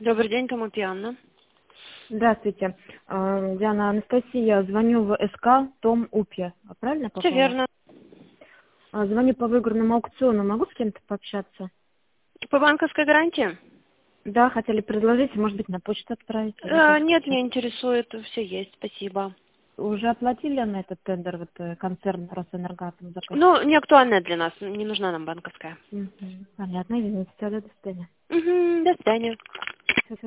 Добрый день, Томопи Анна. Здравствуйте. Диана, Анастасия, звоню в СК Том Упе. Правильно Все попала? верно. Звоню по выигранному аукциону. Могу с кем-то пообщаться? По банковской гарантии? Да, хотели предложить, может быть, на почту отправить или как Нет, сейчас. не интересует. Все есть, спасибо. Уже оплатили на этот тендер концерн Росэнергатом Ну, заказчик? не актуальная для нас. Не нужна нам банковская. Понятно, извините, тогда до свидания. До свидания. Всё, всё.